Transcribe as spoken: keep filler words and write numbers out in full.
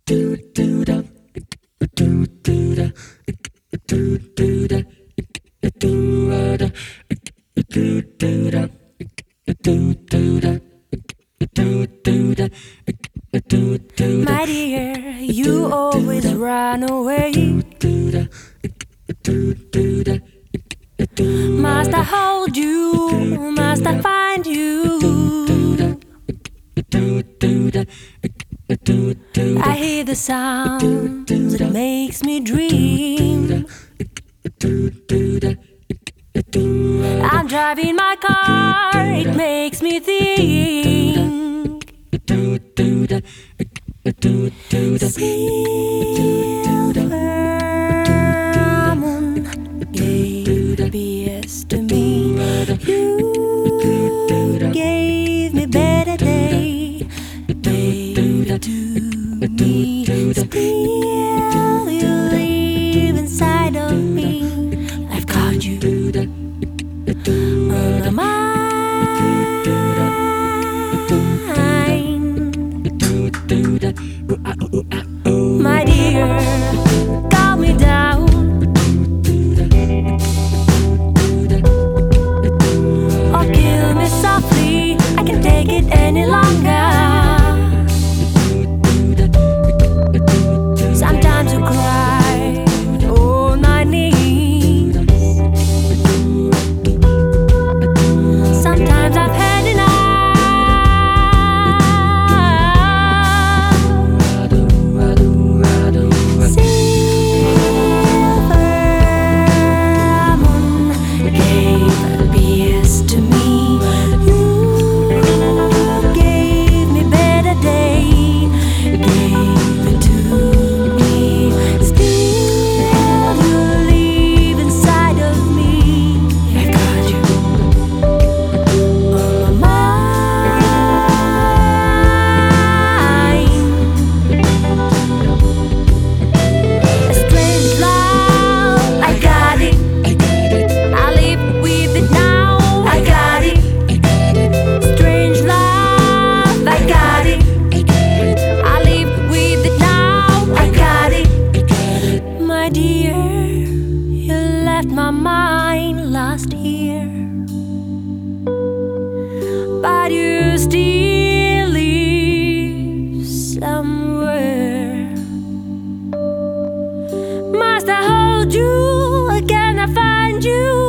My dear, you always run away. Must I hold you? Must I find you? I hear the sound that makes me dream. I'm driving my car, it makes me think. Silver moon gave B S to me. You gave me better day, gave to me. Still you live inside of me. I've got you on my mind. My dear, calm me down. Or kill me softly, I can't take it any longer. Sometimes you cry on my knees. Sometimes I've had enough. My dear, you left my mind last year, but you still live somewhere. Must I hold you? Can I find you?